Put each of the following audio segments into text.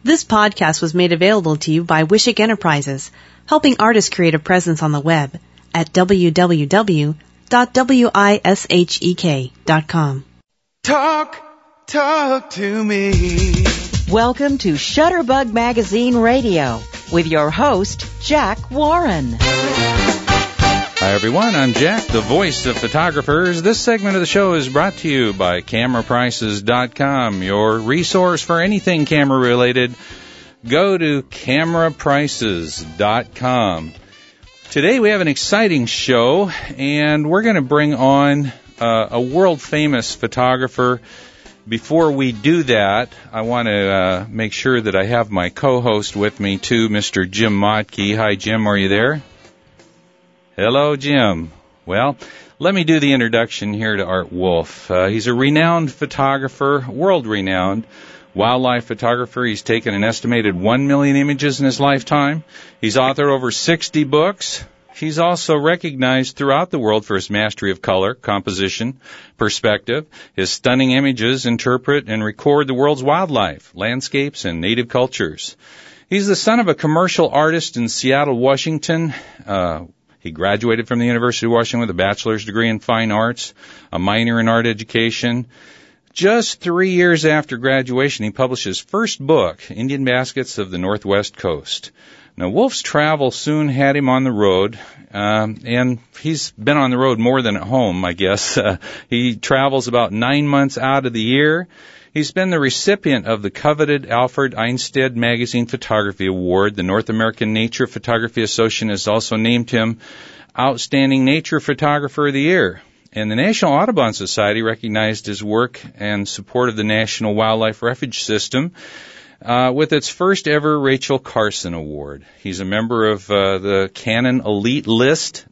This podcast was made available to you by Wishick Enterprises, helping artists create a presence on the web at www.wishek.com. Talk to me. Welcome to Shutterbug Magazine Radio with your host, Jack Warren. Hi, everyone. I'm Jack, the voice of photographers. This segment of the show is brought to you by CameraPrices.com, your resource for anything camera-related. Go to CameraPrices.com. Today we have an exciting show, and we're going to bring on a world-famous photographer. Before we do that, I want to make sure that I have my co-host with me, too, Mr. Jim Motke. Hi, Jim. Are you there? Hello, Jim. Well, let me do the introduction here to Art Wolfe. He's a renowned photographer, world-renowned wildlife photographer. He's taken an estimated 1 million images in his lifetime. He's authored over 60 books. He's also recognized throughout the world for his mastery of color, composition, perspective. His stunning images interpret and record the world's wildlife, landscapes, and native cultures. He's the son of a commercial artist in Seattle, Washington. He graduated from the University of Washington with a bachelor's degree in fine arts, a minor in art education. Just 3 years after graduation, he published his first book, Indian Baskets of the Northwest Coast. Now, Wolfe's travel soon had him on the road, and he's been on the road more than at home, I guess. He travels about 9 months out of the year. He's been the recipient of the coveted Alfred Einstein Magazine Photography Award. The North American Nature Photography Association has also named him Outstanding Nature Photographer of the Year. And the National Audubon Society recognized his work and support of the National Wildlife Refuge System with its first ever Rachel Carson Award. He's a member of the Canon Elite List,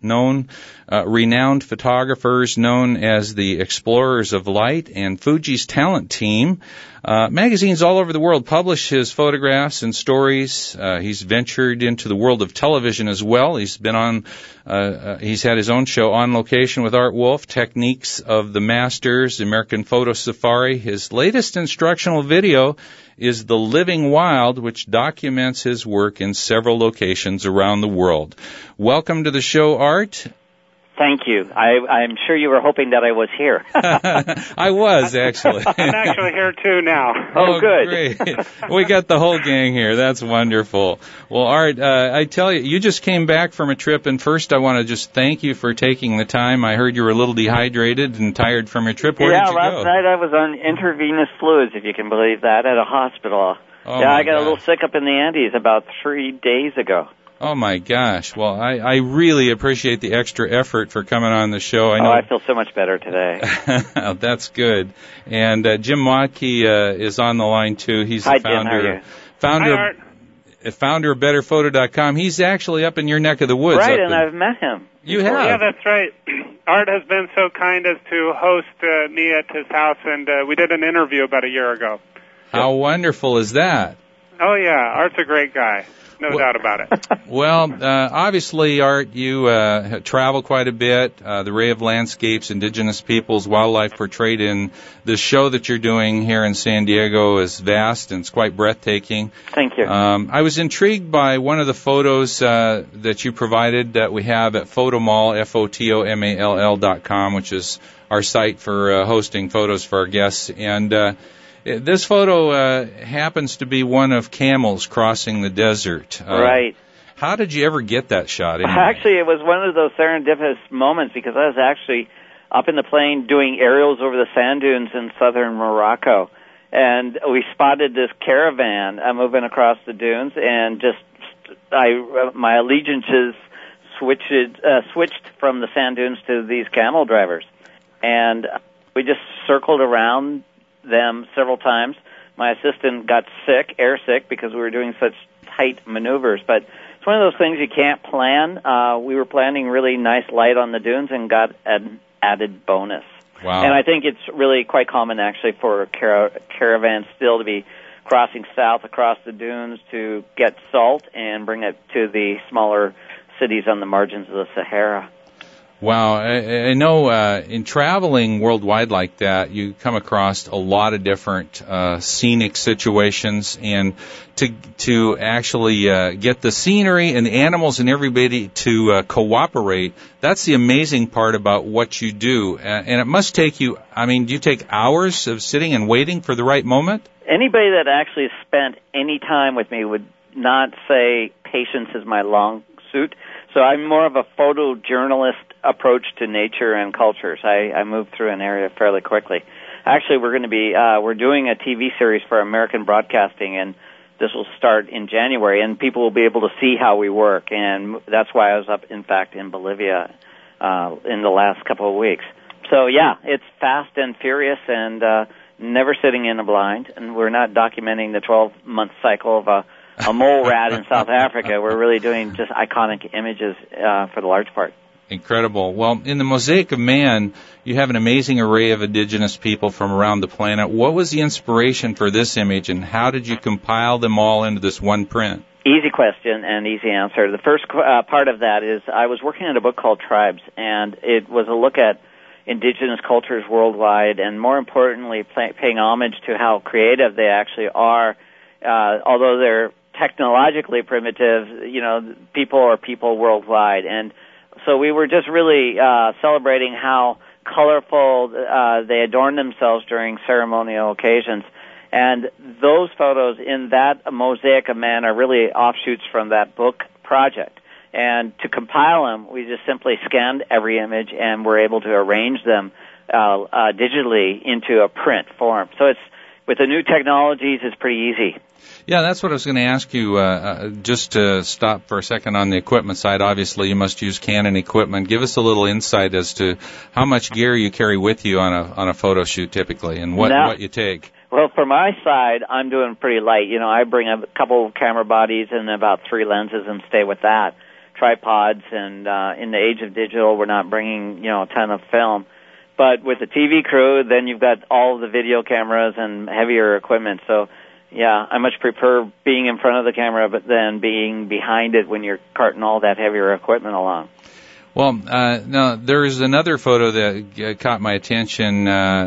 renowned photographers known as the Explorers of Light, and Fuji's Talent Team. Magazines all over the world publish his photographs and stories. He's ventured into the world of television as well. He's been on, he's had his own show, On Location with Art Wolfe, Techniques of the Masters, the American Photo Safari. His latest instructional video is The Living Wild, which documents his work in several locations around the world. Welcome to the show, Art. Thank you. I'm sure you were hoping that I was here. I was, actually. I'm actually here, too, now. Oh, good. Great. We got the whole gang here. That's wonderful. Well, Art, I tell you, you just came back from a trip, and first I want to just thank you for taking the time. I heard you were a little dehydrated and tired from your trip. Where did you go? Yeah, last night I was on intravenous fluids, if you can believe that, at a hospital. Oh, yeah, I got a little sick up in the Andes about 3 days ago. Oh, my gosh. Well, I really appreciate the extra effort for coming on the show. I feel so much better today. That's good. And Jim Motke is on the line, too. He's Hi, the founder, Jim. How are you? founder of BetterPhoto.com. He's actually up in your neck of the woods. Right, and I've met him. You have? Yeah, that's right. Art has been so kind as to host me at his house, and we did an interview about a year ago. How wonderful is that? Oh, yeah. Art's a great guy. No doubt about it. Well, obviously, Art, you travel quite a bit. The array of landscapes, indigenous peoples, wildlife portrayed in the show that you're doing here in San Diego is vast and it's quite breathtaking. Thank you. I was intrigued by one of the photos that you provided that we have at Photomall, FOTOMALL.com, which is our site for hosting photos for our guests. And this photo happens to be one of camels crossing the desert. Right. How did you ever get that shot? Anyway? Actually, it was one of those serendipitous moments because I was actually up in the plane doing aerials over the sand dunes in southern Morocco. And we spotted this caravan moving across the dunes, and my allegiances switched from the sand dunes to these camel drivers. And we just circled around them several times. My assistant got airsick, because we were doing such tight maneuvers. But it's one of those things you can't plan. We were planning really nice light on the dunes and got an added bonus. Wow. And I think it's really quite common, actually, for caravans still to be crossing south across the dunes to get salt and bring it to the smaller cities on the margins of the Sahara. Wow, I know in traveling worldwide like that, you come across a lot of different scenic situations, and to actually get the scenery and the animals and everybody to cooperate, that's the amazing part about what you do. And it must take you, I mean, do you take hours of sitting and waiting for the right moment? Anybody that actually spent any time with me would not say patience is my long suit. So I'm more of a photojournalist approach to nature and cultures. I move through an area fairly quickly. Actually, we're going to be we're doing a TV series for American Broadcasting, and this will start in January, and people will be able to see how we work. And that's why I was up, in fact, in Bolivia in the last couple of weeks. So yeah, it's fast and furious, and never sitting in a blind. And we're not documenting the 12-month cycle of a mole rat in South Africa. We're really doing just iconic images for the large part. Incredible. Well, in the Mosaic of Man, you have an amazing array of indigenous people from around the planet. What was the inspiration for this image, and how did you compile them all into this one print? Easy question and easy answer. The first part of that is I was working on a book called Tribes, and it was a look at indigenous cultures worldwide, and more importantly, paying homage to how creative they actually are. Although they're technologically primitive, you know, people are people worldwide. And so we were just really celebrating how colorful they adorn themselves during ceremonial occasions. And those photos in that Mosaic of Man are really offshoots from that book project. And to compile them, we just simply scanned every image and were able to arrange them digitally into a print form. So it's, with the new technologies, it's pretty easy. Yeah, that's what I was going to ask you. Just to stop for a second on the equipment side, obviously you must use Canon equipment. Give us a little insight as to how much gear you carry with you on a photo shoot typically, and what you take. Well, for my side, I'm doing pretty light. You know, I bring a couple of camera bodies and about 3 lenses and stay with that. Tripods, and in the age of digital, we're not bringing, you know, a ton of film. But with the TV crew, then you've got all of the video cameras and heavier equipment. So, yeah, I much prefer being in front of the camera than being behind it when you're carting all that heavier equipment along. Well, now there's another photo that caught my attention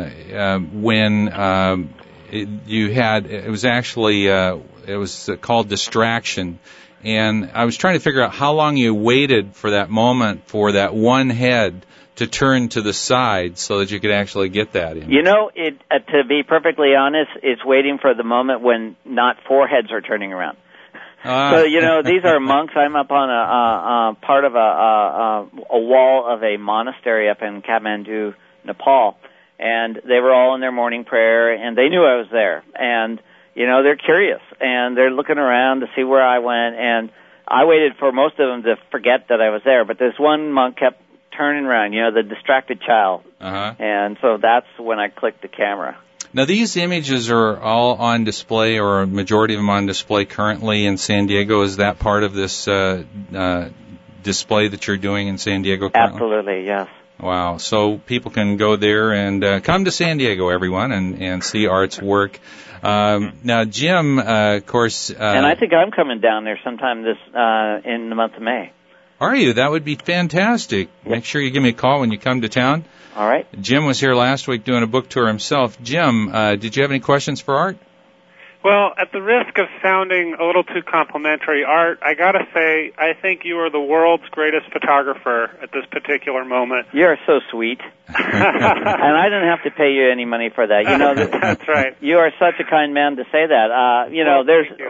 when you had. It was actually it was called Distraction, and I was trying to figure out how long you waited for that moment for that one head to turn to the side so that you could actually get that in. You know, to be perfectly honest, it's waiting for the moment when not 4 heads are turning around. So, you know, these are monks. I'm up on a part of a wall of a monastery up in Kathmandu, Nepal, and they were all in their morning prayer, and they knew I was there. And, you know, they're curious, and they're looking around to see where I went, and I waited for most of them to forget that I was there, but this one monk kept turning around, you know, the distracted child. And so that's when I clicked the camera. Now, these images are all on display, or a majority of them on display currently in San Diego. Is that part of this display that you're doing in San Diego currently? Absolutely, yes. Wow. So people can go there and come to San Diego, everyone, and see Art's work. Now, Jim, of course... and I think I'm coming down there sometime in the month of May. Are you? That would be fantastic. Yep. Make sure you give me a call when you come to town. All right. Jim was here last week doing a book tour himself. Jim, did you have any questions for Art? Well, at the risk of sounding a little too complimentary, Art, I got to say, I think you are the world's greatest photographer at this particular moment. You're so sweet. And I don't have to pay you any money for that. You know, that's right. You are such a kind man to say that. You know,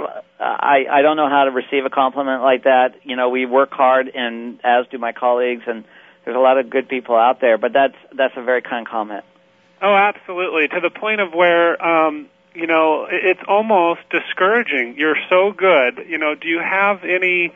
I don't know how to receive a compliment like that. You know, we work hard, and as do my colleagues, and there's a lot of good people out there, but that's a very kind comment. Oh, absolutely. To the point of where, you know, it's almost discouraging. You're so good. You know, do you have any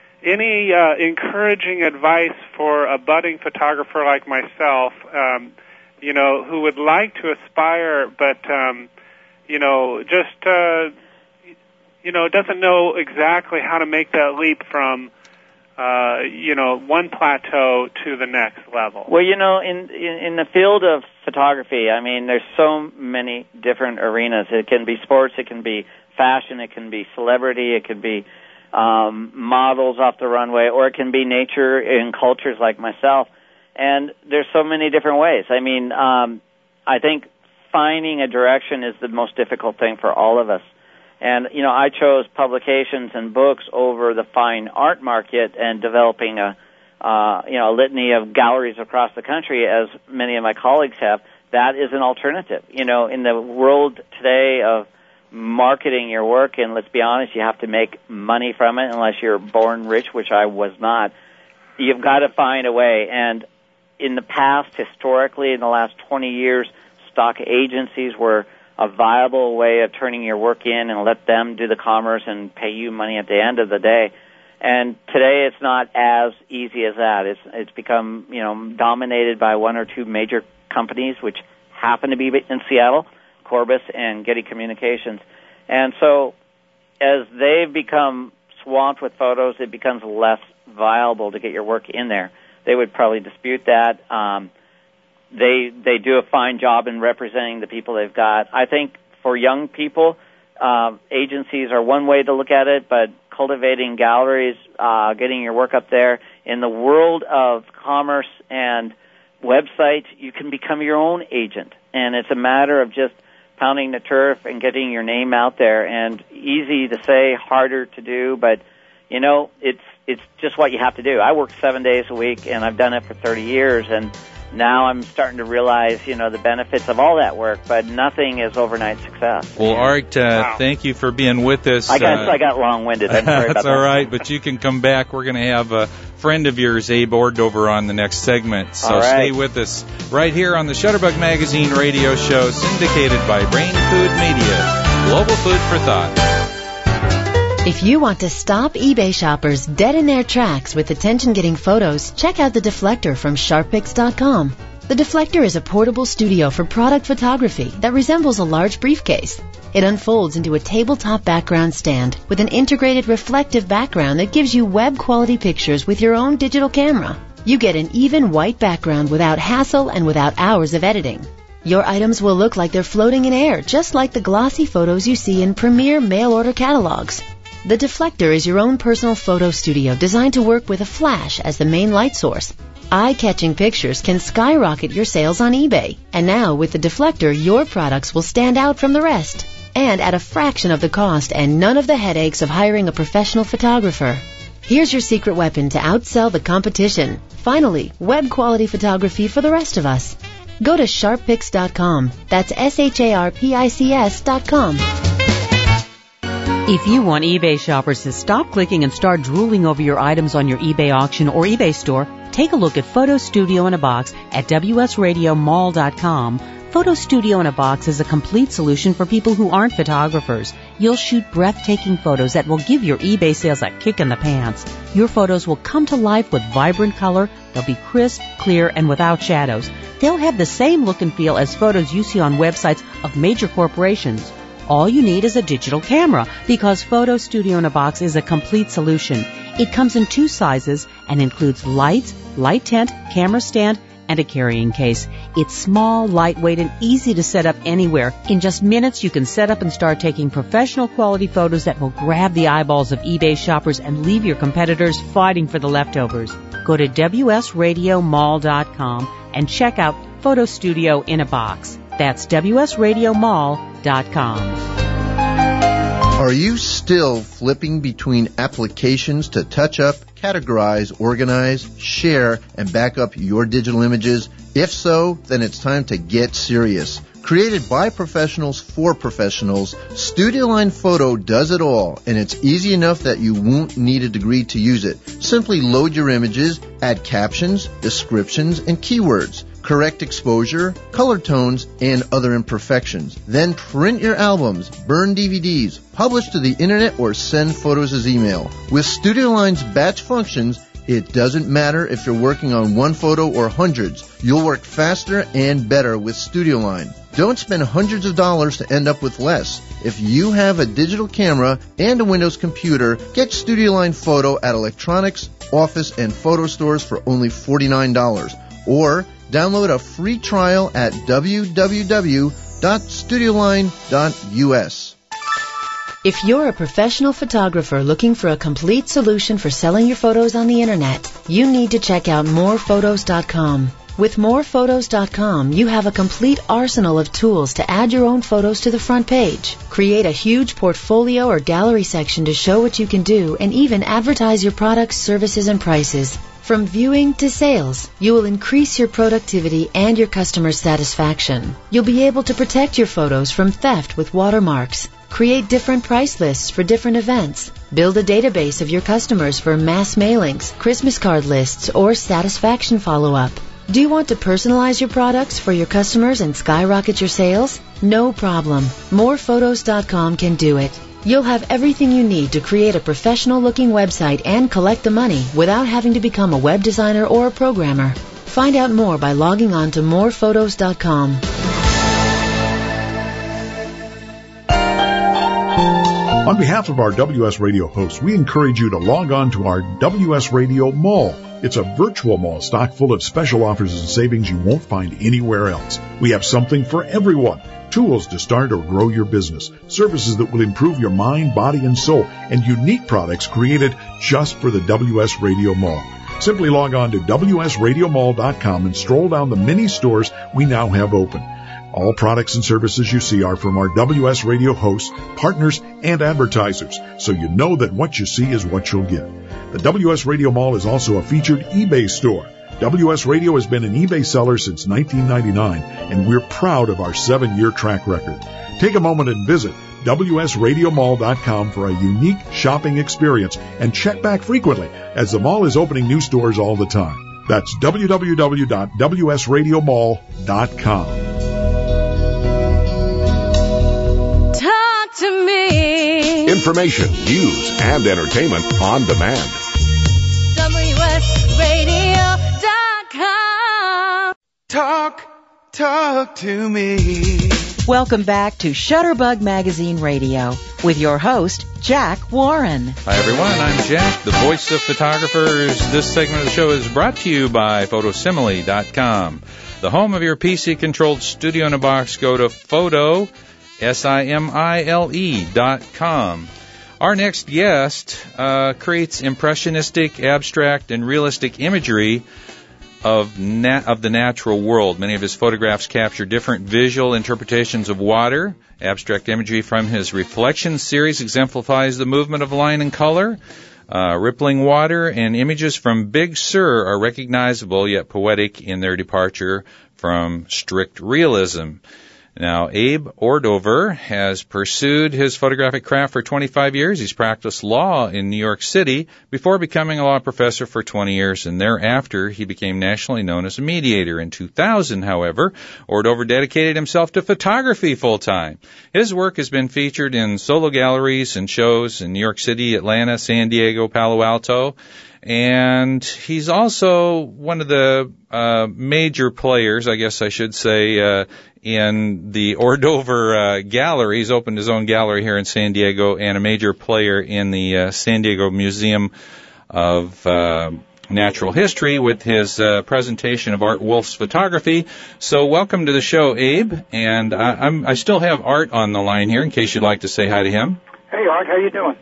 encouraging advice for a budding photographer like myself, you know, who would like to aspire, but, you know, just, you know, doesn't know exactly how to make that leap from, you know, one plateau to the next level? Well, you know, in the field of photography, I mean, there's so many different arenas. It can be sports, it can be fashion, it can be celebrity, it can be models off the runway, or it can be nature in cultures like myself. And there's so many different ways. I mean, I think finding a direction is the most difficult thing for all of us. And, you know, I chose publications and books over the fine art market and developing a litany of galleries across the country, as many of my colleagues have. That is an alternative. You know, in the world today of marketing your work, and let's be honest, you have to make money from it unless you're born rich, which I was not. You've got to find a way. And in the past, historically, in the last 20 years, stock agencies were a viable way of turning your work in and let them do the commerce and pay you money at the end of the day. And today it's not as easy as that. It's become, you know, dominated by one or two major companies, which happen to be in Seattle, Corbis and Getty Communications. And so as they've become swamped with photos, it becomes less viable to get your work in there. They would probably dispute that. They do a fine job in representing the people they've got. I think for young people, agencies are one way to look at it, but cultivating galleries, getting your work up there. In the world of commerce and websites, you can become your own agent, and it's a matter of just pounding the turf and getting your name out there. And easy to say, harder to do, but you know, it's just what you have to do. I work 7 days a week, and I've done it for 30 years, and now I'm starting to realize, you know, the benefits of all that work, but nothing is overnight success. Well, Art, thank you for being with us. I got long-winded. I'm sorry about That's all right, but you can come back. We're going to have a friend of yours, Abe Ordover, on the next segment. So stay with us right here on the Shutterbug Magazine radio show, syndicated by Brain Food Media. Global food for thought. If you want to stop eBay shoppers dead in their tracks with attention-getting photos, check out the Deflector from SharpPix.com. The Deflector is a portable studio for product photography that resembles a large briefcase. It unfolds into a tabletop background stand with an integrated reflective background that gives you web-quality pictures with your own digital camera. You get an even white background without hassle and without hours of editing. Your items will look like they're floating in air, just like the glossy photos you see in premier mail-order catalogs. The Deflector is your own personal photo studio designed to work with a flash as the main light source. Eye-catching pictures can skyrocket your sales on eBay. And now, with the Deflector, your products will stand out from the rest. And at a fraction of the cost and none of the headaches of hiring a professional photographer. Here's your secret weapon to outsell the competition. Finally, web-quality photography for the rest of us. Go to SharpPix.com. That's SharpPics.com. If you want eBay shoppers to stop clicking and start drooling over your items on your eBay auction or eBay store, take a look at Photo Studio in a Box at WSRadioMall.com. Photo Studio in a Box is a complete solution for people who aren't photographers. You'll shoot breathtaking photos that will give your eBay sales a kick in the pants. Your photos will come to life with vibrant color. They'll be crisp, clear, and without shadows. They'll have the same look and feel as photos you see on websites of major corporations. All you need is a digital camera, because Photo Studio in a Box is a complete solution. It comes in 2 sizes and includes lights, light tent, camera stand, and a carrying case. It's small, lightweight, and easy to set up anywhere. In just minutes, you can set up and start taking professional quality photos that will grab the eyeballs of eBay shoppers and leave your competitors fighting for the leftovers. Go to WSRadioMall.com and check out Photo Studio in a Box. That's WSRadioMall.com. Are you still flipping between applications to touch up, categorize, organize, share, and back up your digital images? If so, then it's time to get serious. Created by professionals for professionals, StudioLine Photo does it all, and it's easy enough that you won't need a degree to use it. Simply load your images, add captions, descriptions, and keywords. Correct exposure, color tones, and other imperfections. Then print your albums, burn DVDs, publish to the internet, or send photos as email. With StudioLine's batch functions, it doesn't matter if you're working on one photo or hundreds. You'll work faster and better with StudioLine. Don't spend hundreds of dollars to end up with less. If you have a digital camera and a Windows computer, get StudioLine Photo at electronics, office, and photo stores for only $49. Or download a free trial at www.studioline.us. If you're a professional photographer looking for a complete solution for selling your photos on the Internet, you need to check out morephotos.com. With morephotos.com, you have a complete arsenal of tools to add your own photos to the front page, create a huge portfolio or gallery section to show what you can do, and even advertise your products, services, and prices. From viewing to sales, you will increase your productivity and your customer satisfaction. You'll be able to protect your photos from theft with watermarks, create different price lists for different events, build a database of your customers for mass mailings, Christmas card lists, or satisfaction follow-up. Do you want to personalize your products for your customers and skyrocket your sales? No problem. Morephotos.com can do it. You'll have everything you need to create a professional-looking website and collect the money without having to become a web designer or a programmer. Find out more by logging on to morephotos.com. On behalf of our WS Radio hosts, we encourage you to log on to our WS Radio Mall. It's a virtual mall stocked full of special offers and savings you won't find anywhere else. We have something for everyone. Tools to start or grow your business, services that will improve your mind, body, and soul, and unique products created just for the WS Radio Mall. Simply log on to WSRadiomall.com and stroll down the many stores we now have open. All products and services you see are from our WS Radio hosts, partners, and advertisers, so you know that what you see is what you'll get. The WS Radio Mall is also a featured eBay store. WS Radio has been an eBay seller since 1999, and we're proud of our 7-year track record. Take a moment and visit WSRadiomall.com for a unique shopping experience and check back frequently, as the mall is opening new stores all the time. That's www.WSRadiomall.com. Talk to me. Information, news, and entertainment on demand. WSRadio.com. Talk to me. Welcome back to Shutterbug Magazine Radio with your host, Jack Warren. Hi, everyone. I'm Jack, the voice of photographers. This segment of the show is brought to you by Photosimile.com, the home of your PC-controlled studio in a box. Go to Photosimile.com. Our next guest creates impressionistic, abstract, and realistic imagery of the natural world. Many of his photographs capture different visual interpretations of water. Abstract imagery from his Reflections series exemplifies the movement of line and color. Rippling water and images from Big Sur are recognizable yet poetic in their departure from strict realism. Now, Abe Ordover has pursued his photographic craft for 25 years. He's practiced law in New York City before becoming a law professor for 20 years, and thereafter he became nationally known as a mediator. In 2000, however, Ordover dedicated himself to photography full-time. His work has been featured in solo galleries and shows in New York City, Atlanta, San Diego, Palo Alto, and he's also one of the major players, I guess I should say, in the Ordover Gallery. He's opened his own gallery here in San Diego, and a major player in the San Diego Museum of Natural History with his presentation of Art Wolf's photography. So welcome to the show, Abe. And I still have Art on the line here in case you'd like to say hi to him. Hey, Art, how you doing?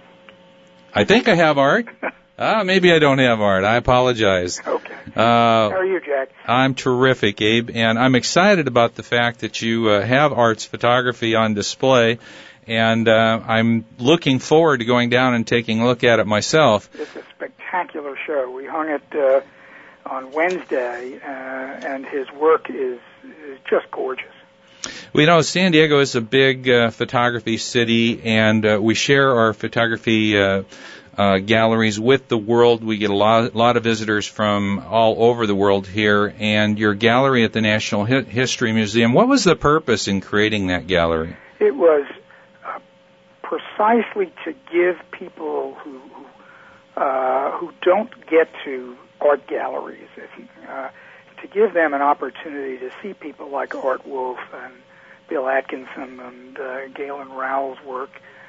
I think I have Art. Maybe I don't have Art. I apologize. Okay. How are you, Jack? I'm terrific, Abe, and I'm excited about the fact that you have Art's photography on display, and I'm looking forward to going down and taking a look at it myself. It's a spectacular show. We hung it on Wednesday, and his work is just gorgeous. Well, you know, San Diego is a big photography city, and we share our photography galleries with the world. We get a lot of visitors from all over the world here, and your gallery at the National History Museum, what was the purpose in creating that gallery? It was precisely to give people who don't get to art galleries, to give them an opportunity to see people like Art Wolf and Bill Atkinson and Galen Rowell's work,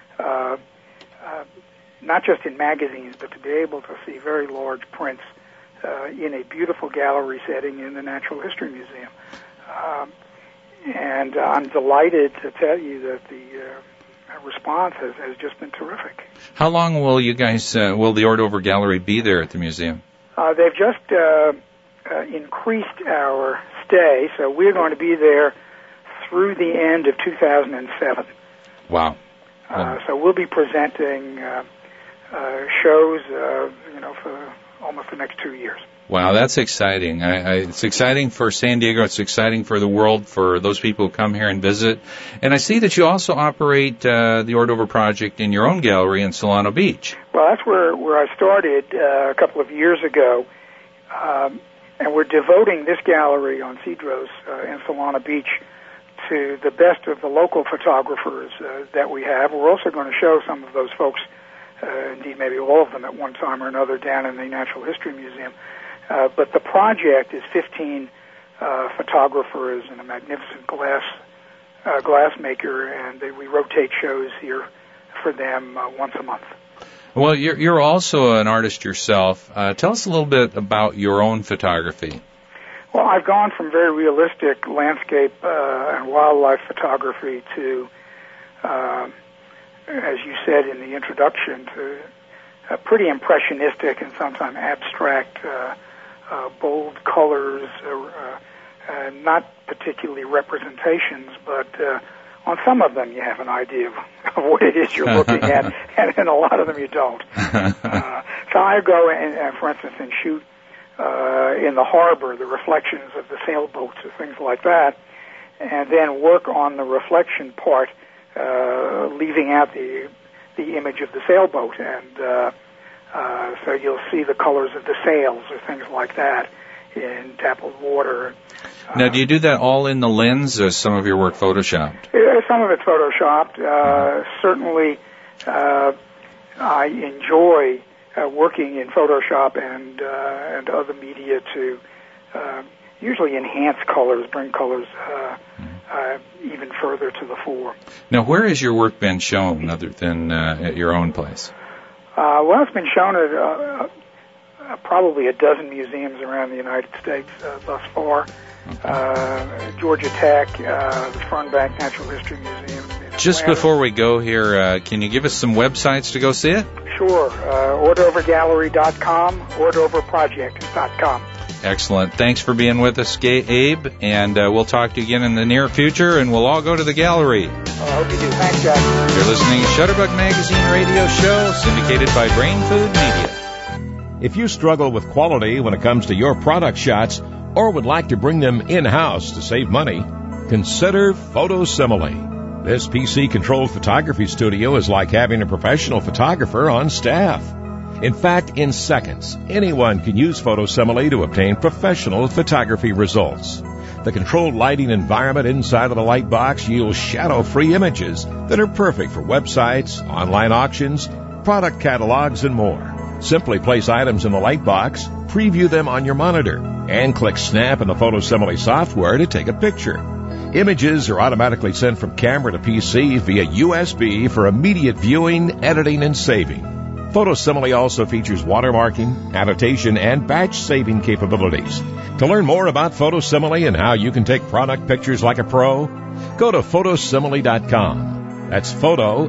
not just in magazines, but to be able to see very large prints in a beautiful gallery setting in the Natural History Museum. And I'm delighted to tell you that the response has just been terrific. How long will you guys, will the Ordover Gallery be there at the museum? They've just increased our stay, so we're going to be there through the end of 2007. Wow. So we'll be presenting shows, for almost the next 2 years. Wow, that's exciting. It's exciting for San Diego. It's exciting for the world, for those people who come here and visit. And I see that you also operate the Ordover Project in your own gallery in Solano Beach. Well, that's where I started a couple of years ago. And we're devoting this gallery on Cedros in Solano Beach to the best of the local photographers that we have. We're also going to show some of those folks, indeed maybe all of them at one time or another, down in the Natural History Museum. But the project is 15 photographers and a magnificent glassmaker, and we rotate shows here for them once a month. Well, you're also an artist yourself. Tell us a little bit about your own photography. Well, I've gone from very realistic landscape and wildlife photography to, as you said in the introduction, to pretty impressionistic and sometimes abstract, bold colors, not particularly representations, but on some of them you have an idea of what it is you're looking at, and in a lot of them you don't. So I go, for instance, and shoot in the harbor, the reflections of the sailboats or things like that, and then work on the reflection part, leaving out the image of the sailboat, and so you'll see the colors of the sails or things like that in dappled water. Now, do you do that all in the lens, or some of your work photoshopped? Some of it's photoshopped. Certainly, I enjoy working in Photoshop and other media to usually enhance colors, bring colors even further to the fore. Now, where has your work been shown other than at your own place? Well, it's been shown at probably a dozen museums around the United States thus far. Georgia Tech, the Fernbank Natural History Museum. Just before we go here, can you give us some websites to go see it? Sure. OrdoverGallery.com, OrdoverProject.com. Excellent. Thanks for being with us, Abe, and we'll talk to you again in the near future, and we'll all go to the gallery. I hope you do. Thanks, Jack. You're listening to Shutterbug Magazine radio show, syndicated by Brain Food Media. If you struggle with quality when it comes to your product shots, or would like to bring them in-house to save money, consider Photosimile. This PC-controlled photography studio is like having a professional photographer on staff. In fact, in seconds, anyone can use Photosimile to obtain professional photography results. The controlled lighting environment inside of the light box yields shadow-free images that are perfect for websites, online auctions, product catalogs, and more. Simply place items in the light box, preview them on your monitor, and click Snap in the Photosimile software to take a picture. Images are automatically sent from camera to PC via USB for immediate viewing, editing, and saving. Photosimile also features watermarking, annotation, and batch saving capabilities. To learn more about Photosimile and how you can take product pictures like a pro, go to Photosimile.com. That's Photo,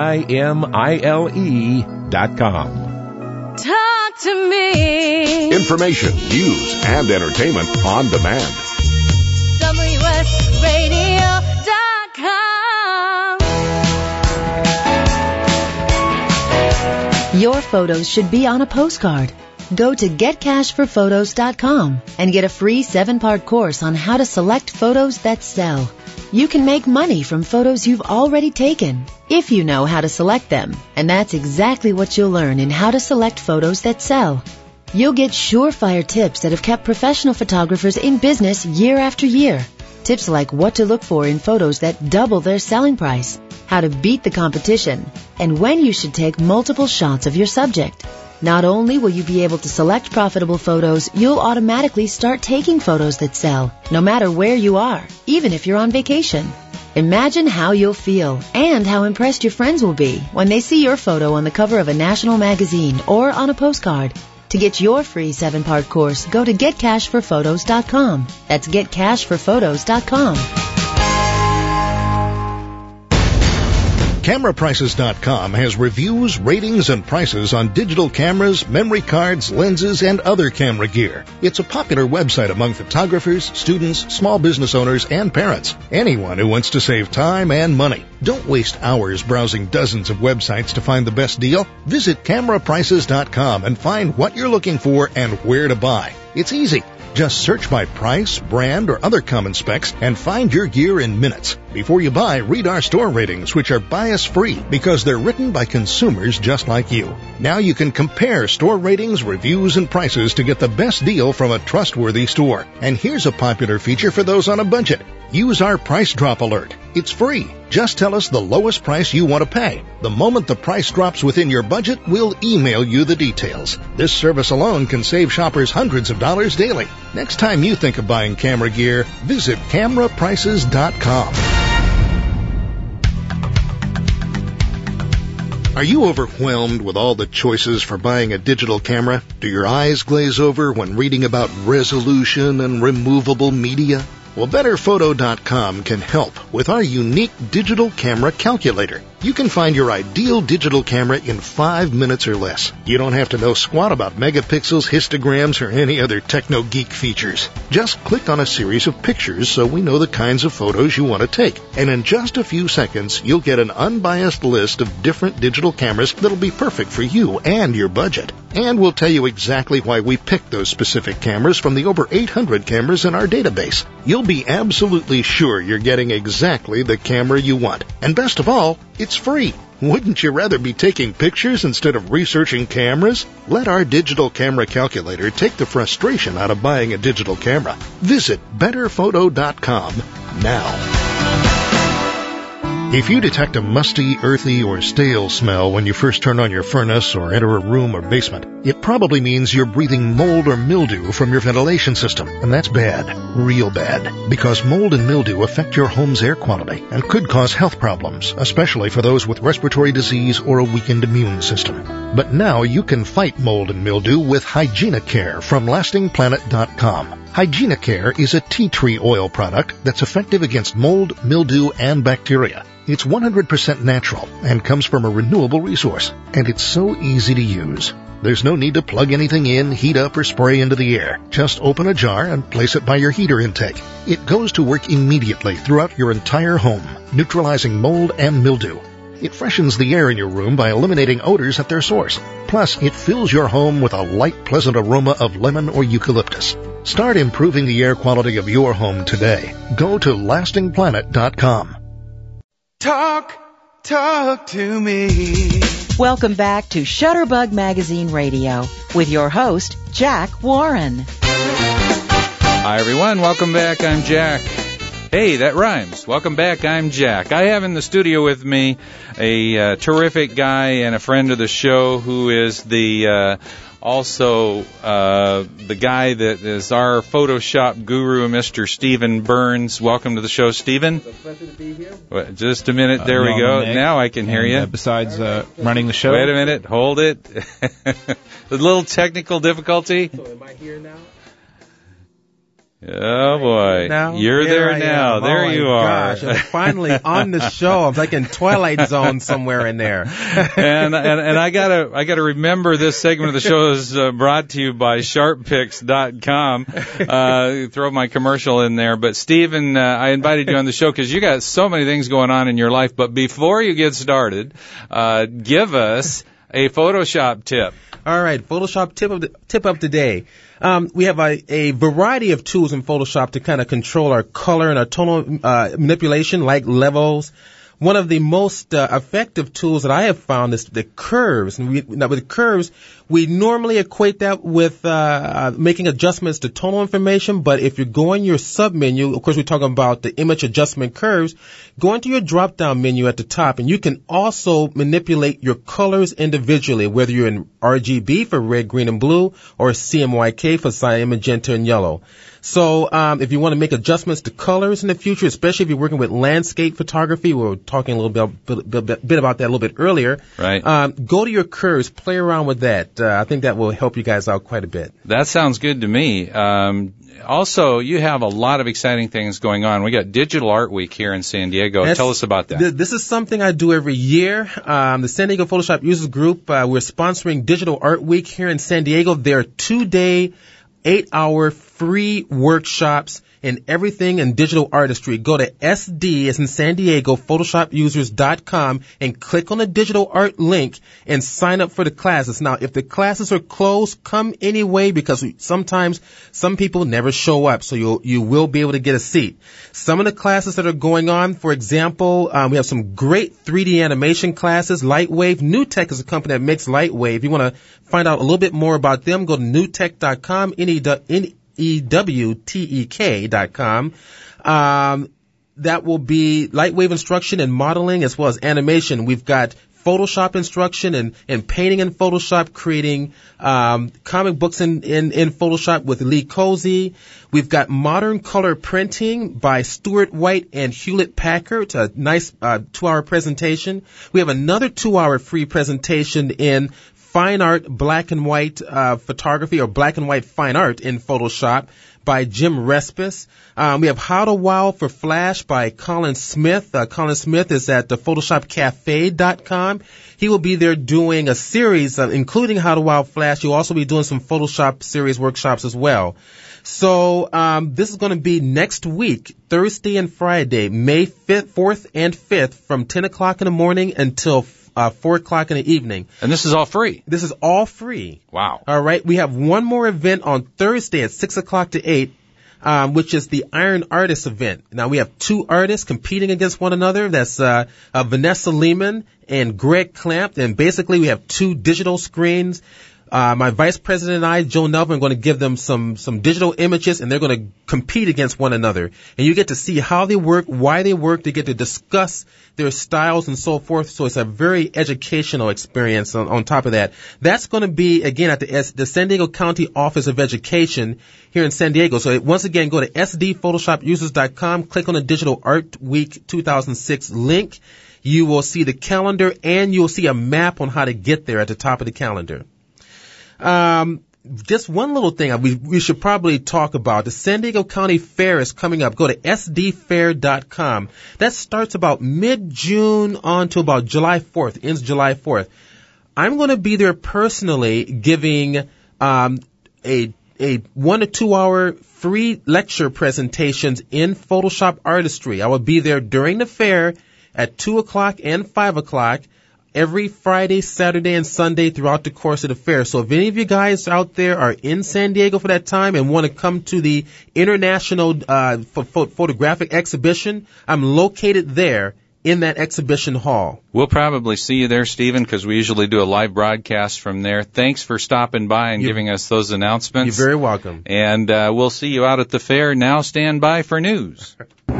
SIMILE.com. Talk to me. Information, news, and entertainment on demand. WSRadio.com. Your photos should be on a postcard. Go to GetCashForPhotos.com and get a free 7-part course on how to select photos that sell. You can make money from photos you've already taken if you know how to select them. And that's exactly what you'll learn in How to Select Photos That Sell. You'll get surefire tips that have kept professional photographers in business year after year. Tips like what to look for in photos that double their selling price, how to beat the competition, and when you should take multiple shots of your subject. Not only will you be able to select profitable photos, you'll automatically start taking photos that sell, no matter where you are, even if you're on vacation. Imagine how you'll feel and how impressed your friends will be when they see your photo on the cover of a national magazine or on a postcard. To get your free 7-part course, go to GetCashForPhotos.com. That's GetCashForPhotos.com. CameraPrices.com has reviews, ratings, and prices on digital cameras, memory cards, lenses, and other camera gear. It's a popular website among photographers, students, small business owners, and parents. Anyone who wants to save time and money. Don't waste hours browsing dozens of websites to find the best deal. Visit CameraPrices.com and find what you're looking for and where to buy. It's easy. Just search by price, brand, or other common specs and find your gear in minutes. Before you buy, read our store ratings, which are bias-free because they're written by consumers just like you. Now you can compare store ratings, reviews, and prices to get the best deal from a trustworthy store. And here's a popular feature for those on a budget. Use our price drop alert. It's free. Just tell us the lowest price you want to pay. The moment the price drops within your budget, we'll email you the details. This service alone can save shoppers hundreds of dollars daily. Next time you think of buying camera gear, visit CameraPrices.com. Are you overwhelmed with all the choices for buying a digital camera? Do your eyes glaze over when reading about resolution and removable media? Well, BetterPhoto.com can help with our unique digital camera calculator. You can find your ideal digital camera in 5 minutes or less. You don't have to know squat about megapixels, histograms, or any other techno-geek features. Just click on a series of pictures so we know the kinds of photos you want to take. And in just a few seconds, you'll get an unbiased list of different digital cameras that'll be perfect for you and your budget. And we'll tell you exactly why we picked those specific cameras from the over 800 cameras in our database. You'll be absolutely sure you're getting exactly the camera you want. And best of all, it's free. Wouldn't you rather be taking pictures instead of researching cameras? Let our digital camera calculator take the frustration out of buying a digital camera. Visit BetterPhoto.com now. If you detect a musty, earthy, or stale smell when you first turn on your furnace or enter a room or basement, it probably means you're breathing mold or mildew from your ventilation system. And that's bad, real bad, because mold and mildew affect your home's air quality and could cause health problems, especially for those with respiratory disease or a weakened immune system. But now you can fight mold and mildew with HygienaCare from LastingPlanet.com. HygienaCare is a tea tree oil product that's effective against mold, mildew, and bacteria. It's 100% natural and comes from a renewable resource, and it's so easy to use. There's no need to plug anything in, heat up, or spray into the air. Just open a jar and place it by your heater intake. It goes to work immediately throughout your entire home, neutralizing mold and mildew. It freshens the air in your room by eliminating odors at their source. Plus, it fills your home with a light, pleasant aroma of lemon or eucalyptus. Start improving the air quality of your home today. Go to LastingPlanet.com. Talk to me. Welcome back to Shutterbug Magazine Radio with your host, Jack Warren. Hi, everyone. Welcome back. I'm Jack. Hey, that rhymes. Welcome back. I'm Jack. I have in the studio with me a terrific guy and a friend of the show who is the guy that is our Photoshop guru, Mr. Stephen Burns. Welcome to the show, Stephen. It's a pleasure to be here. Just a minute. There we go. Now I can hear you. Besides running the show. Wait a minute. Hold it. A little technical difficulty. So am I here now? Oh, boy. You're there now. There you are. Gosh, I'm finally on the show. I'm like in Twilight Zone somewhere in there. and I gotta remember this segment of the show is brought to you by SharpPix.com. Throw my commercial in there. But Stephen, I invited you on the show because you got so many things going on in your life. But before you get started, give us a Photoshop tip. All right, Photoshop tip of the day. We have a variety of tools in Photoshop to kind of control our color and our tonal manipulation, like levels. One of the most effective tools that I have found is the curves. And with curves, we normally equate that with making adjustments to tonal information. But if you're going your sub-menu, of course, we're talking about the image adjustment curves, go into your drop-down menu at the top, and you can also manipulate your colors individually, whether you're in RGB for red, green, and blue, or CMYK for cyan, magenta, and yellow. So if you want to make adjustments to colors in the future, especially if you're working with landscape photography, we were talking a little bit about that a little bit earlier. Right. Go to your curves, play around with that. I think that will help you guys out quite a bit. That sounds good to me. Also, you have a lot of exciting things going on. We got Digital Art Week here in San Diego. Tell us about that. This is something I do every year. The San Diego Photoshop Users Group, we're sponsoring Digital Art Week here in San Diego. There are 2-day, 8-hour free workshops in everything in digital artistry. Go to SD, as in San Diego, PhotoshopUsers.com, and click on the digital art link and sign up for the classes. Now, if the classes are closed, come anyway, because sometimes some people never show up, so you will be able to get a seat. Some of the classes that are going on, for example, we have some great 3D animation classes. Lightwave. NewTek is a company that makes Lightwave. If you want to find out a little bit more about them, go to newtek.com, EWTEK.com. That will be Lightwave instruction and modeling as well as animation. We've got Photoshop instruction and painting in Photoshop, creating comic books in Photoshop with Lee Cozy. We've got modern color printing by Stuart White and Hewlett Packard. It's a nice 2-hour presentation. We have another 2-hour free presentation in fine art, black and white photography, or black and white fine art in Photoshop by Jim Respis. We have How to Wow for Flash by Colin Smith. Colin Smith is at the PhotoshopCafe.com. He will be there doing a series, including How to Wow Flash. He'll also be doing some Photoshop series workshops as well. So this is going to be next week, Thursday and Friday, May 5th, 4th and 5th, from 10 o'clock in the morning until 4 o'clock in the evening. And this is all free? This is all free. Wow. All right. We have one more event on Thursday at 6 o'clock to 8, which is the Iron Artist event. Now, we have 2 artists competing against one another. That's Vanessa Lehman and Greg Clamp. And basically, we have 2 digital screens. My vice president and I, Joe Nelvin, are going to give them some digital images, and they're going to compete against one another. And you get to see how they work, why they work. They get to discuss their styles and so forth. So it's a very educational experience on top of that. That's going to be, again, at the San Diego County Office of Education here in San Diego. So once again, go to sdphotoshopusers.com, click on the Digital Art Week 2006 link. You will see the calendar, and you'll see a map on how to get there at the top of the calendar. Just one little thing we should probably talk about. The San Diego County Fair is coming up. Go to sdfair.com. That starts about mid-June on to about July 4th, ends July 4th. I'm going to be there personally giving a 1 to 2 hour free lecture presentations in Photoshop artistry. I will be there during the fair at 2 o'clock and 5 o'clock. Every Friday, Saturday, and Sunday throughout the course of the fair. So if any of you guys out there are in San Diego for that time and want to come to the International Photographic Exhibition, I'm located there in that exhibition hall. We'll probably see you there, Stephen, because we usually do a live broadcast from there. Thanks for stopping by and giving us those announcements. You're very welcome. And we'll see you out at the fair. Now stand by for news.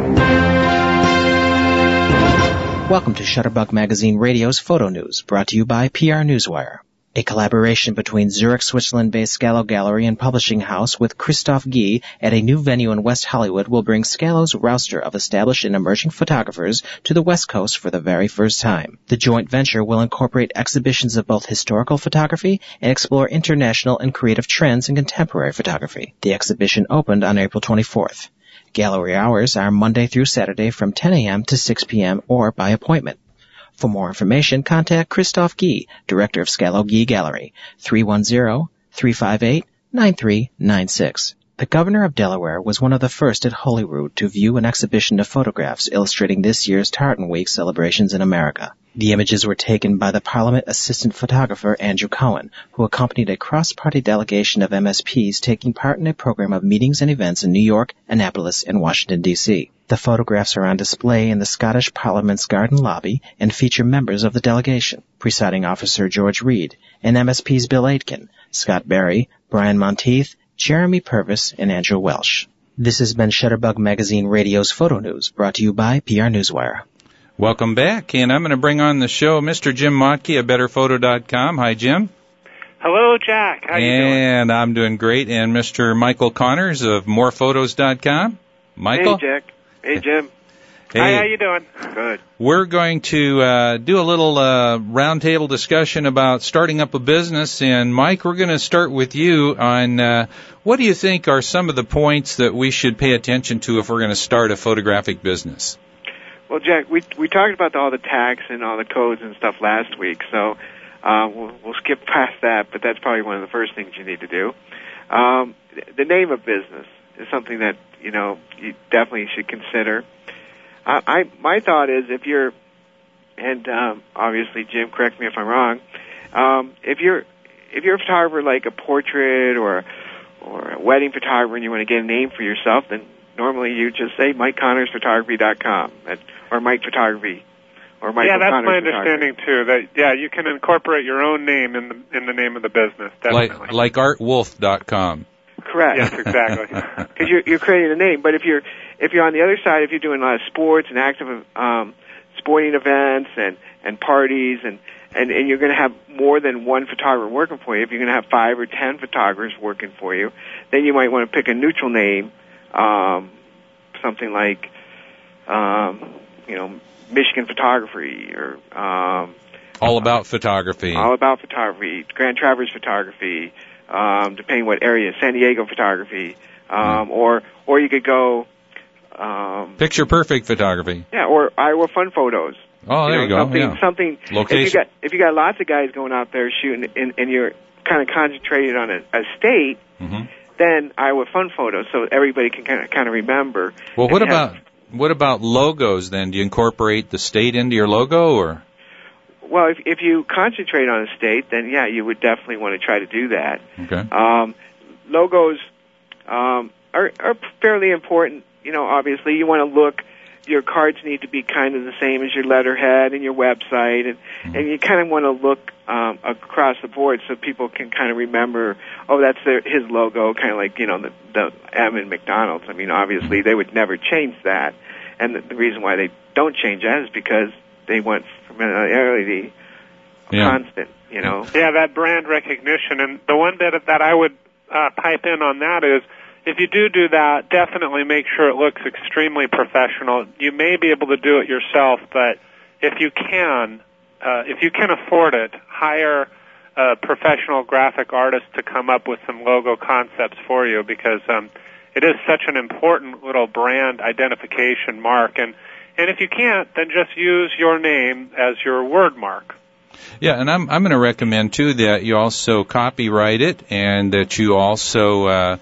Welcome to Shutterbug Magazine Radio's Photo News, brought to you by PR Newswire. A collaboration between Zurich, Switzerland-based Scalo Gallery and Publishing House with Christoph Guy at a new venue in West Hollywood will bring Scalo's roster of established and emerging photographers to the West Coast for the very first time. The joint venture will incorporate exhibitions of both historical photography and explore international and creative trends in contemporary photography. The exhibition opened on April 24th. Gallery hours are Monday through Saturday from 10 a.m. to 6 p.m. or by appointment. For more information, contact Christoph Guy, Director of Scalo Guy Gallery, 310-358-9396. The Governor of Delaware was one of the first at Holyrood to view an exhibition of photographs illustrating this year's Tartan Week celebrations in America. The images were taken by the Parliament Assistant Photographer Andrew Cohen, who accompanied a cross-party delegation of MSPs taking part in a program of meetings and events in New York, Annapolis, and Washington, D.C. The photographs are on display in the Scottish Parliament's garden lobby and feature members of the delegation, Presiding Officer George Reed, and MSPs Bill Aitken, Scott Berry, Brian Monteith, Jeremy Purvis, and Andrew Welsh. This has been Shutterbug Magazine Radio's Photo News, brought to you by PR Newswire. Welcome back, and I'm going to bring on the show Mr. Jim Motke of BetterPhoto.com. Hi, Jim. Hello, Jack. How you doing? And I'm doing great. And Mr. Michael Connors of morephotos.com. Michael? Hey, Jack. Hey, Jim. Hey. Hi, how you doing? Good. We're going to do a little roundtable discussion about starting up a business. And, Mike, we're going to start with you on what do you think are some of the points that we should pay attention to if we're going to start a photographic business? Well, Jack, we talked about all the tax and all the codes and stuff last week, so we'll skip past that, but that's probably one of the first things you need to do. The name of business is something that, you definitely should consider. My thought is if you're, and obviously, Jim, correct me if I'm wrong, if you're a photographer like a portrait or a wedding photographer and you want to get a name for yourself, then normally you just say MikeConnorsPhotography.com or Mike Photography or Michael Yeah, that's Connors my understanding too. That you can incorporate your own name in the name of the business. Definitely. Like ArtWolf.com. Correct. Yes, exactly. Because you're creating a name. But if you're on the other side, if you're doing a lot of sports and active sporting events and parties and you're going to have more than one photographer working for you, if you're going to have 5 or 10 photographers working for you, then you might want to pick a neutral name, something like Michigan Photography or All About Photography. All About Photography, Grand Traverse Photography, depending what area, San Diego Photography, or you could go Picture Perfect Photography. Yeah, or Iowa Fun Photos. Oh, there you go. Something. Location. If you got lots of guys going out there shooting, and you're kind of concentrated on a state, then Iowa Fun Photos, so everybody can kind of remember. Well, what about logos then? Do you incorporate the state into your logo, or? Well, if you concentrate on a state, then yeah, you would definitely want to try to do that. Okay. Logos are fairly important. Obviously, you want to look. Your cards need to be kind of the same as your letterhead and your website, and you kind of want to look across the board so people can kind of remember, oh, that's his logo, kind of like the M in McDonald's. I mean, obviously they would never change that, and the reason why they don't change that is because they want familiarity, constant. Yeah, that brand recognition, and the one bit that I would pipe in on that is, if you do that, definitely make sure it looks extremely professional. You may be able to do it yourself, but if you can afford it, hire a professional graphic artist to come up with some logo concepts for you, because it is such an important little brand identification mark. And if you can't, then just use your name as your word mark. Yeah, and I'm going to recommend too that you also copyright it and that you also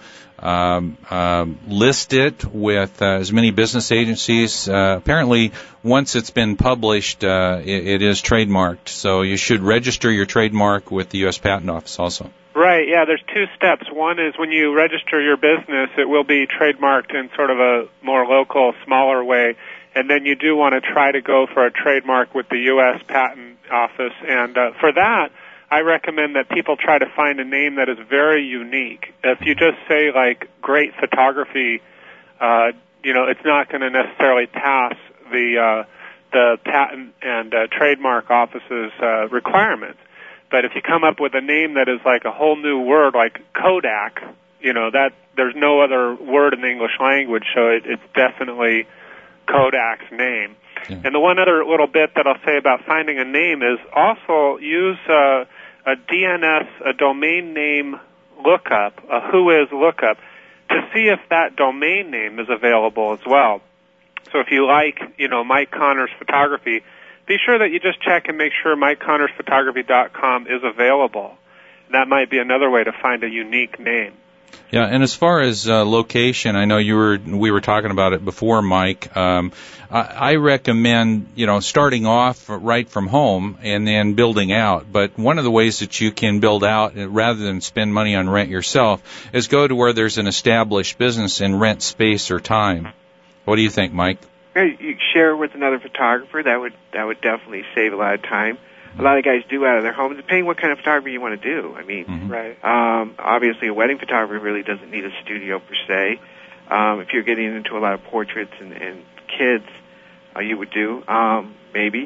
list it with as many business agencies. Apparently, once it's been published, it is trademarked. So you should register your trademark with the U.S. Patent Office also. Right, yeah, there's 2 steps. One is when you register your business, it will be trademarked in sort of a more local, smaller way. And then you do want to try to go for a trademark with the U.S. Patent Office. And for that, I recommend that people try to find a name that is very unique. If you just say, like, great photography, it's not going to necessarily pass the patent and trademark office's requirements. But if you come up with a name that is like a whole new word, like Kodak, that there's no other word in the English language, so it's definitely Kodak's name. Yeah. And the one other little bit that I'll say about finding a name is also use a DNS, a domain name lookup, a Whois lookup, to see if that domain name is available as well. So if you like, Mike Connors Photography, be sure that you just check and make sure MikeConnorsPhotography.com is available. That might be another way to find a unique name. Yeah, and as far as location, I know we were talking about it before, Mike. I recommend, starting off right from home and then building out. But one of the ways that you can build out, rather than spend money on rent yourself, is go to where there's an established business and rent space or time. What do you think, Mike? You share with another photographer. That would definitely save a lot of time. A lot of guys do out of their homes, depending what kind of photography you want to do. I mean, right. Obviously a wedding photographer really doesn't need a studio per se. If you're getting into a lot of portraits and kids, you would do, maybe.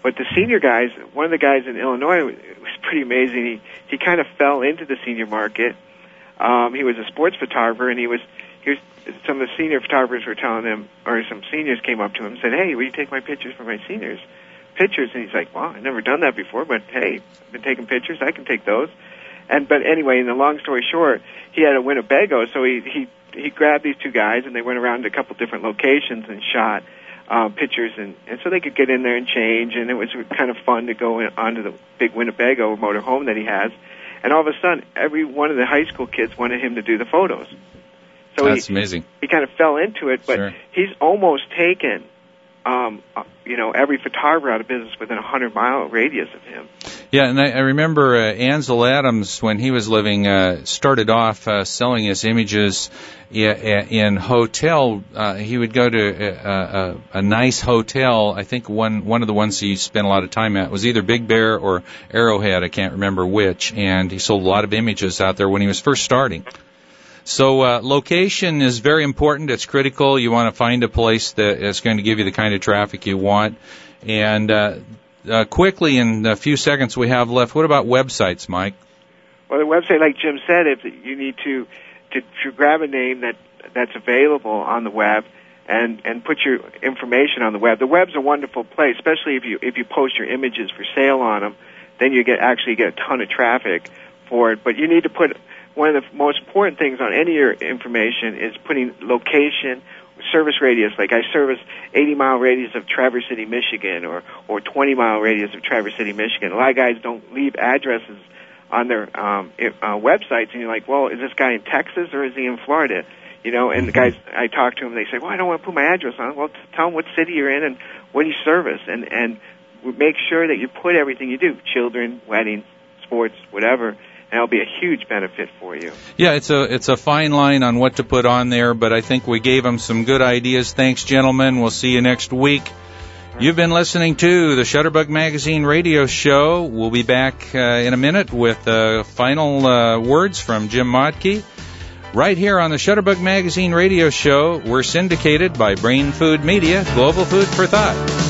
But the senior guys, one of the guys in Illinois was pretty amazing. He kind of fell into the senior market. He was a sports photographer, and he was some of the senior photographers were telling him, or some seniors came up to him and said, "Hey, will you take my pictures for my seniors pictures?" And he's like, "Wow, I've never done that before, but hey, I've been taking pictures. I can take those." But anyway, in the long story short, he had a Winnebago, so he grabbed these two guys, and they went around to a couple different locations and shot pictures, and so they could get in there and change, and it was kind of fun to go onto the big Winnebago motor home that he has. And all of a sudden, every one of the high school kids wanted him to do the photos. So that's amazing. He kind of fell into it, but he's almost taken, every photographer out of business within a 100-mile radius of him. Yeah, and I remember Ansel Adams, when he was living, started off selling his images in hotel. He would go to a nice hotel. I think one of the ones he spent a lot of time at was either Big Bear or Arrowhead. I can't remember which. And he sold a lot of images out there when he was first starting. So location is very important. It's critical. You want to find a place that is going to give you the kind of traffic you want. And quickly, in the few seconds we have left, what about websites, Mike? Well, the website, like Jim said, if you need to grab a name that's available on the web and put your information on the web. The web's a wonderful place, especially if you post your images for sale on them. Then you get a ton of traffic for it. But you need to put one of the most important things on any of your information is putting location, service radius. Like I service 80-mile radius of Traverse City, Michigan, or 20-mile radius of Traverse City, Michigan. A lot of guys don't leave addresses on their websites, and you're like, well, is this guy in Texas or is he in Florida? And the guys, I talk to them, they say, well, I don't want to put my address on it. Well, tell them what city you're in and what you service, and make sure that you put everything you do, children, weddings, sports, whatever, and it'll be a huge benefit for you. Yeah, it's a fine line on what to put on there, but I think we gave them some good ideas. Thanks, gentlemen. We'll see you next week. You've been listening to the Shutterbug Magazine radio show. We'll be back in a minute with final words from Jim Modke. Right here on the Shutterbug Magazine radio show, we're syndicated by Brain Food Media, global food for thought.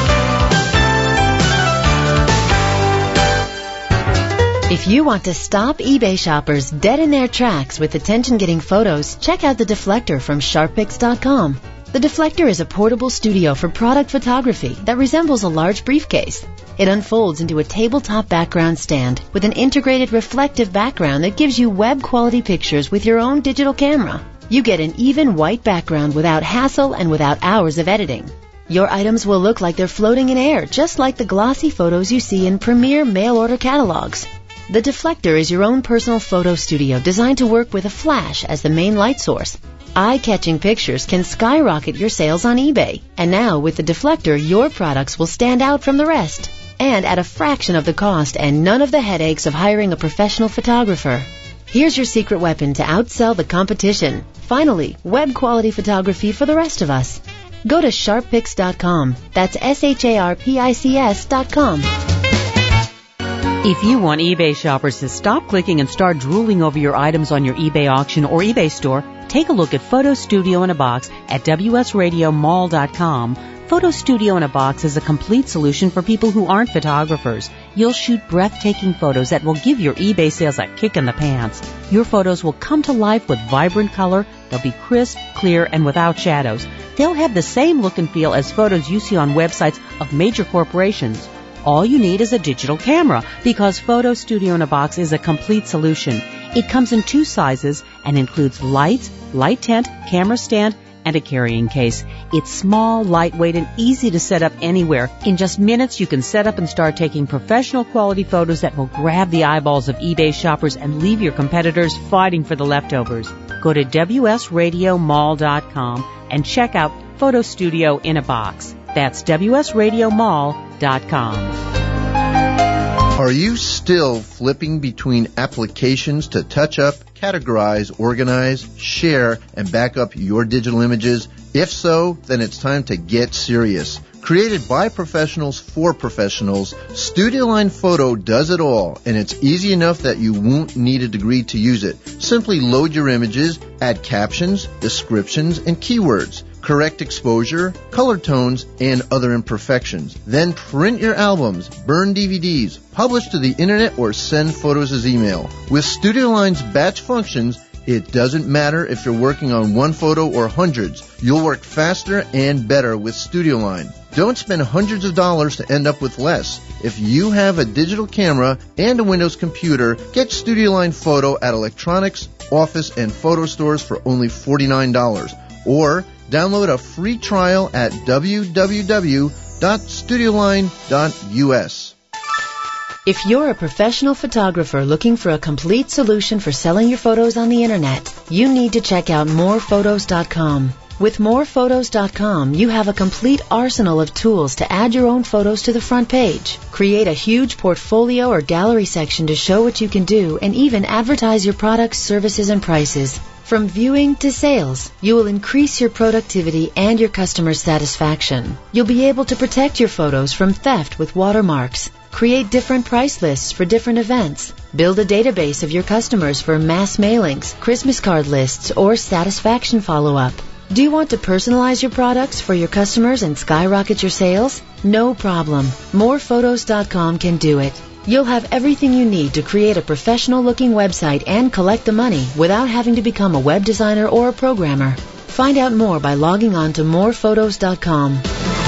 If you want to stop eBay shoppers dead in their tracks with attention-getting photos, check out the Deflector from SharpPix.com. The Deflector is a portable studio for product photography that resembles a large briefcase. It unfolds into a tabletop background stand with an integrated reflective background that gives you web-quality pictures with your own digital camera. You get an even white background without hassle and without hours of editing. Your items will look like they're floating in air, just like the glossy photos you see in premier mail-order catalogs. The Deflector is your own personal photo studio designed to work with a flash as the main light source. Eye-catching pictures can skyrocket your sales on eBay. And now, with the Deflector, your products will stand out from the rest. And at a fraction of the cost and none of the headaches of hiring a professional photographer. Here's your secret weapon to outsell the competition. Finally, web-quality photography for the rest of us. Go to SharpPix.com. That's SharpPics.com. If you want eBay shoppers to stop clicking and start drooling over your items on your eBay auction or eBay store, take a look at Photo Studio in a Box at WSRadioMall.com. Photo Studio in a Box is a complete solution for people who aren't photographers. You'll shoot breathtaking photos that will give your eBay sales a kick in the pants. Your photos will come to life with vibrant color. They'll be crisp, clear, and without shadows. They'll have the same look and feel as photos you see on websites of major corporations. All you need is a digital camera because Photo Studio in a Box is a complete solution. It comes in 2 sizes and includes lights, light tent, camera stand, and a carrying case. It's small, lightweight, and easy to set up anywhere. In just minutes, you can set up and start taking professional quality photos that will grab the eyeballs of eBay shoppers and leave your competitors fighting for the leftovers. Go to WSRadioMall.com and check out Photo Studio in a Box. That's WSRadioMall.com. Are you still flipping between applications to touch up, categorize, organize, share, and back up your digital images? If so, then it's time to get serious. Created by professionals for professionals, StudioLine Photo does it all, and it's easy enough that you won't need a degree to use it. Simply load your images, add captions, descriptions, and keywords. correct exposure, color tones, and other imperfections. Then print your albums, burn DVDs, publish to the internet, or send photos as email. With Studio Line's batch functions, it doesn't matter if you're working on one photo or hundreds. You'll work faster and better with Studio Line. Don't spend hundreds of dollars to end up with less. If you have a digital camera and a Windows computer, get Studio Line Photo at electronics, office, and photo stores for only $49. Or download a free trial at www.studioline.us. If you're a professional photographer looking for a complete solution for selling your photos on the internet, you need to check out morephotos.com. With morephotos.com, you have a complete arsenal of tools to add your own photos to the front page, create a huge portfolio or gallery section to show what you can do, and even advertise your products, services, and prices. From viewing to sales, you will increase your productivity and your customer satisfaction. You'll be able to protect your photos from theft with watermarks, create different price lists for different events, build a database of your customers for mass mailings, Christmas card lists, or satisfaction follow-up. Do you want to personalize your products for your customers and skyrocket your sales? No problem. Morephotos.com can do it. You'll have everything you need to create a professional-looking website and collect the money without having to become a web designer or a programmer. Find out more by logging on to morephotos.com.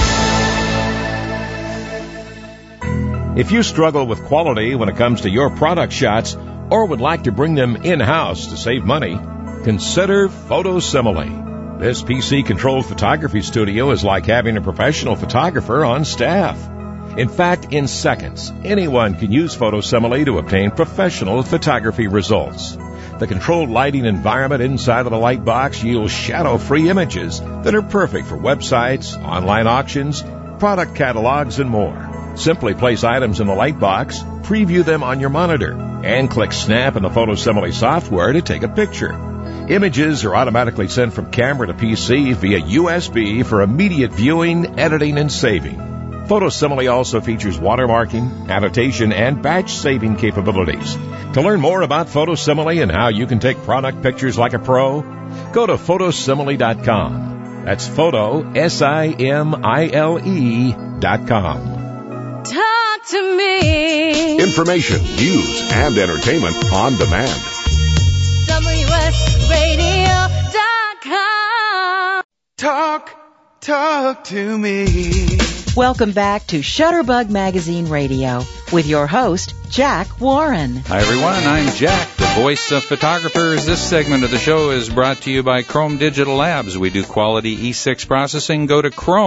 If you struggle with quality when it comes to your product shots or would like to bring them in-house to save money, consider Photosimile. This PC-controlled photography studio is like having a professional photographer on staff. In fact, in seconds, anyone can use Photosimile to obtain professional photography results. The controlled lighting environment inside of the light box yields shadow-free images that are perfect for websites, online auctions, product catalogs, and more. Simply place items in the light box, preview them on your monitor, and click Snap in the Photosimile software to take a picture. Images are automatically sent from camera to PC via USB for immediate viewing, editing, and saving. Photosimile also features watermarking, annotation, and batch saving capabilities. To learn more about Photosimile and how you can take product pictures like a pro, go to photosimile.com. That's photo, SIMILE.com. Talk to me. Information, news, and entertainment on demand. WSRadio.com. Talk to me. Welcome back to Shutterbug Magazine Radio with your host, Jack Warren. Hi, everyone. I'm Jack, the voice of photographers. This segment of the show is brought to you by Chrome Digital Labs. We do quality E6 processing. Go to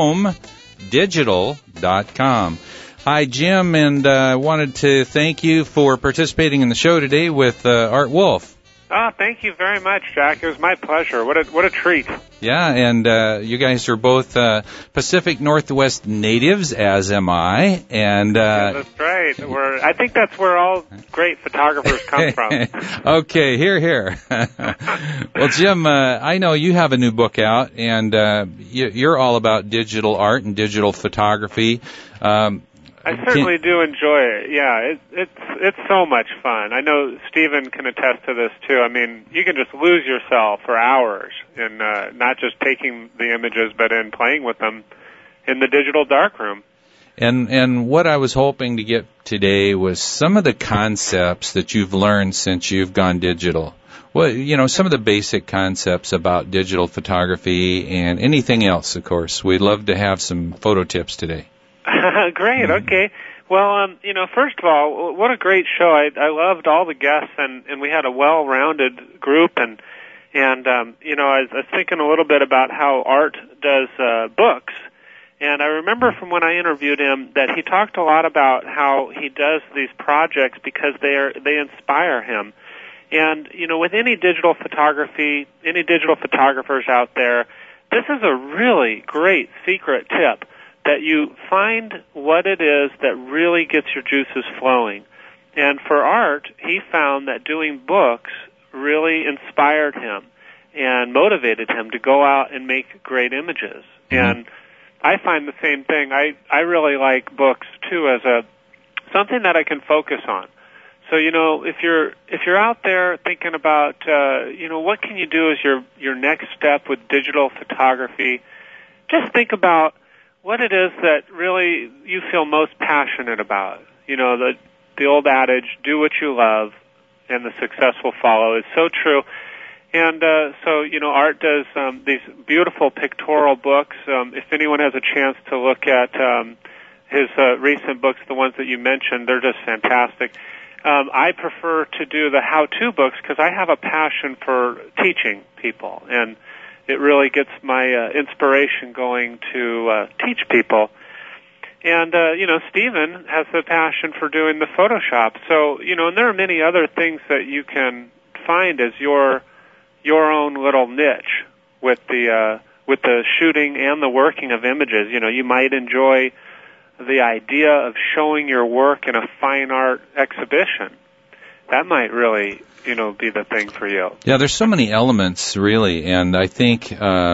chromedigital.com. Hi, Jim, and I wanted to thank you for participating in the show today with Art Wolf. Thank you very much, Jack. It was my pleasure. What a treat. Yeah, and you guys are both Pacific Northwest natives, as am I. And yeah, that's right. I think that's where all great photographers come from. Okay, here. Well, Jim, I know you have a new book out, and you're all about digital art and digital photography. I certainly do enjoy it. Yeah, it's so much fun. I know Stephen can attest to this too. I mean, you can just lose yourself for hours in not just taking the images, but in playing with them in the digital darkroom. And what I was hoping to get today was some of the concepts that you've learned since you've gone digital. Well, some of the basic concepts about digital photography and anything else, of course. We'd love to have some photo tips today. Great. Okay. Well, first of all, what a great show. I loved all the guests, and we had a well-rounded group, and I was thinking a little bit about how Art does books. And I remember from when I interviewed him that he talked a lot about how he does these projects because they inspire him. And, with any digital photography, any digital photographers out there, this is a really great secret tip, that you find what it is that really gets your juices flowing. And for Art, he found that doing books really inspired him and motivated him to go out and make great images. Mm-hmm. And I find the same thing. I really like books too as something that I can focus on. So, if you're out there thinking about what can you do as your next step with digital photography, just think about what it is that really you feel most passionate about. You know, the old adage, do what you love, and the success will follow, is so true. And so, you know, Art does these beautiful pictorial books. If anyone has a chance to look at his recent books, the ones that you mentioned, they're just fantastic. I prefer to do the how-to books because I have a passion for teaching people, and it really gets my inspiration going to teach people. And, you know, Stephen has the passion for doing the Photoshop. So, you know, and there are many other things that you can find as your own little niche with the shooting and the working of images. You know, you might enjoy the idea of showing your work in a fine art exhibition. That might really, you know, be the thing for you. Yeah, there's so many elements, really, and I think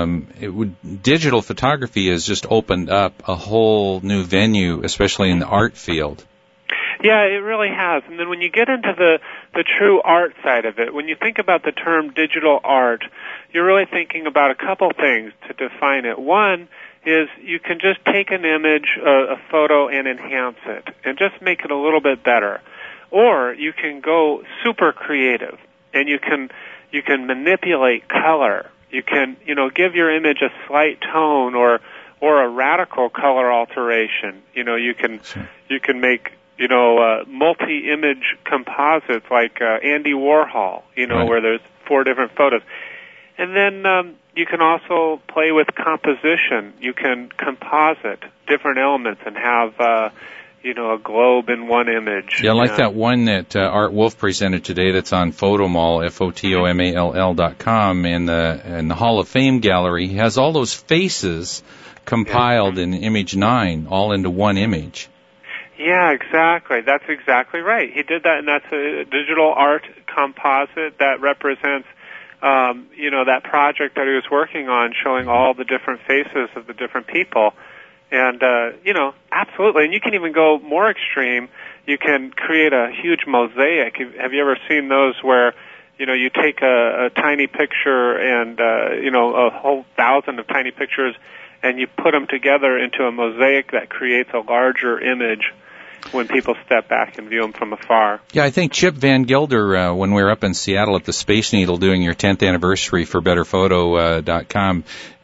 digital photography has just opened up a whole new venue, especially in the art field. Yeah, it really has. And then when you get into the true art side of it, when you think about the term digital art, you're really thinking about a couple things to define it. One is you can just take an image, a photo, and enhance it, and just make it a little bit better. Or you can go super creative, and you can manipulate color. You can, you know, give your image a slight tone or a radical color alteration. You know, you can make, you know, multi-image composites like Andy Warhol, you know, right, where there's 4 different photos. And then you can also play with composition. You can composite different elements and have, you know, a globe in one image. Yeah, like that one that Art Wolf presented today that's on Photomall, FOTOMALL.com, in the Hall of Fame gallery. He has all those faces compiled in Image 9, all into one image. Yeah, exactly. That's exactly right. He did that, and that's a digital art composite that represents, you know, that project that he was working on, showing all the different faces of the different people. And, you know, absolutely. And you can even go more extreme. You can create a huge mosaic. Have you ever seen those where, you know, you take a tiny picture and, you know, a whole 1,000 of tiny pictures, and you put them together into a mosaic that creates a larger image when people step back and view them from afar. Yeah, I think Chip Van Gelder, when we were up in Seattle at the Space Needle doing your 10th anniversary for BetterPhoto.com,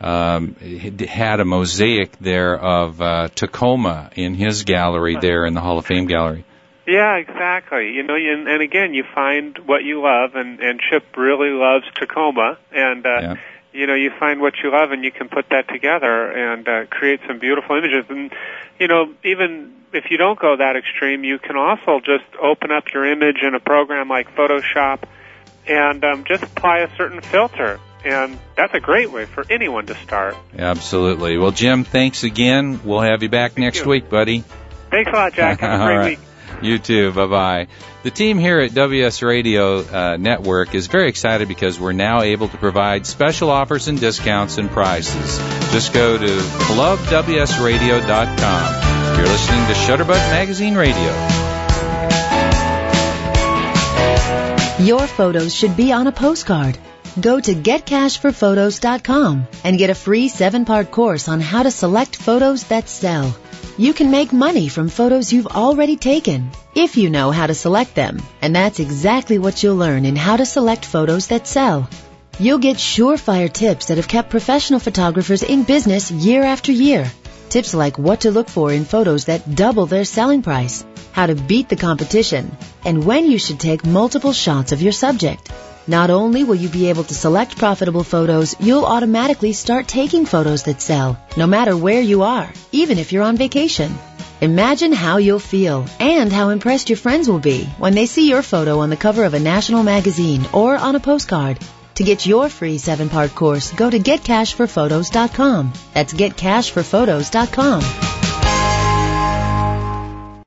had a mosaic there of Tacoma in his gallery there in the Hall of Fame gallery. Yeah, exactly. You know, and again, you find what you love, and Chip really loves Tacoma, and you know, you find what you love, and you can put that together and create some beautiful images. And you know, even if you don't go that extreme, you can also just open up your image in a program like Photoshop and just apply a certain filter. And that's a great way for anyone to start. Absolutely. Well, Jim, thanks again. We'll have you back next week, buddy. Thanks a lot, Jack. Have a great week. You too. Bye-bye. The team here at WS Radio Network is very excited because we're now able to provide special offers and discounts and prizes. Just go to clubwsradio.com. You're listening to Shutterbug Magazine Radio. Your photos should be on a postcard. Go to getcashforphotos.com and get a free 7-part course on how to select photos that sell. You can make money from photos you've already taken if you know how to select them. And that's exactly what you'll learn in How to Select Photos That Sell. You'll get surefire tips that have kept professional photographers in business year after year. Tips like what to look for in photos that double their selling price, how to beat the competition, and when you should take multiple shots of your subject. Not only will you be able to select profitable photos, you'll automatically start taking photos that sell, no matter where you are, even if you're on vacation. Imagine how you'll feel and how impressed your friends will be when they see your photo on the cover of a national magazine or on a postcard. To get your free 7-part course, go to getcashforphotos.com. That's getcashforphotos.com.